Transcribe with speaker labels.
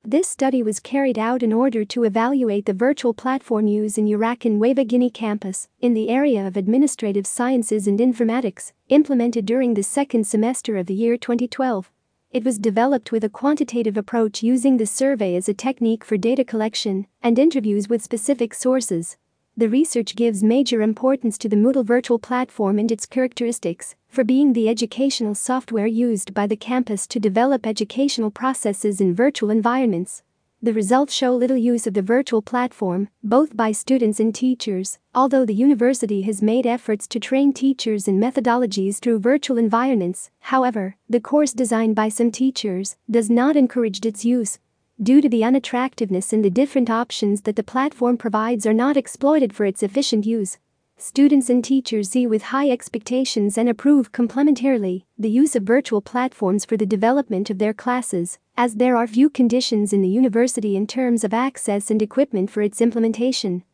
Speaker 1: This study was carried out in order to evaluate the virtual platform use in URAC Nueva Guinea campus in the area of administrative sciences and informatics, implemented during the second semester of the year 2012. It was developed with a quantitative approach using the survey as a technique for data collection and interviews with specific sources. The research gives major importance to the Moodle virtual platform and its characteristics for being the educational software used by the campus to develop educational processes in virtual environments. The results show little use of the virtual platform, both by students and teachers, although the university has made efforts to train teachers in methodologies through virtual environments. However, the course designed by some teachers does not encourage its use. Due to the unattractiveness and the different options that the platform provides are not exploited for its efficient use. Students and teachers see with high expectations and approve complementarily the use of virtual platforms for the development of their classes, as there are few conditions in the university in terms of access and equipment for its implementation.